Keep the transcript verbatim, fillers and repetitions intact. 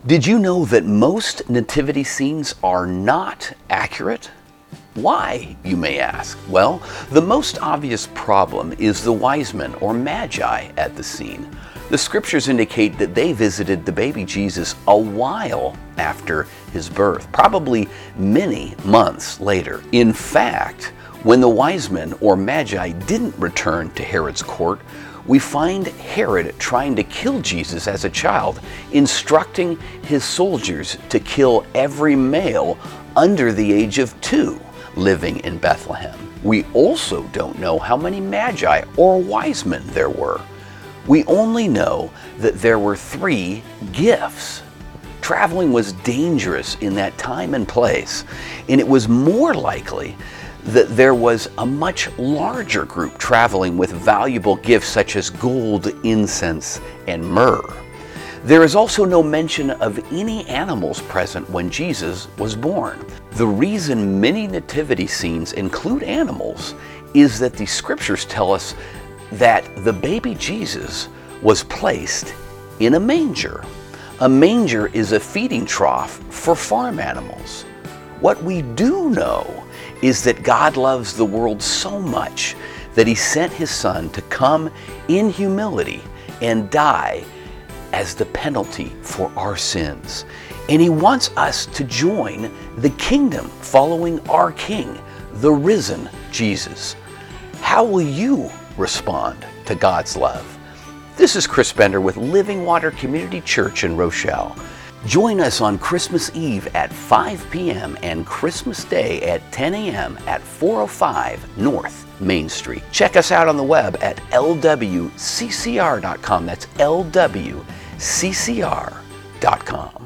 Did you know that most nativity scenes are not accurate? Why, you may ask? Well, the most obvious problem is the wise men or magi at the scene. The scriptures indicate that they visited the baby Jesus a while after his birth, probably many months later. In fact, when the wise men or magi didn't return to Herod's court, we find Herod trying to kill Jesus as a child, instructing his soldiers to kill every male under the age of two living in Bethlehem. We also don't know how many magi or wise men there were. We only know that there were three gifts. Traveling was dangerous in that time and place, and it was more likely that there was a much larger group traveling with valuable gifts such as gold, incense, and myrrh. There is also no mention of any animals present when Jesus was born. The reason many nativity scenes include animals is that the scriptures tell us that the baby Jesus was placed in a manger. A manger is a feeding trough for farm animals. What we do know is that God loves the world so much that he sent his son to come in humility and die as the penalty for our sins. And he wants us to join the kingdom following our King, the risen Jesus. How will you respond to God's love? This is Chris Bender with Living Water Community Church in Rochelle. Join us on Christmas Eve at five p m and Christmas Day at ten a m at four oh five North Main Street. Check us out on the web at L W C C R dot com. That's L W C C R dot com.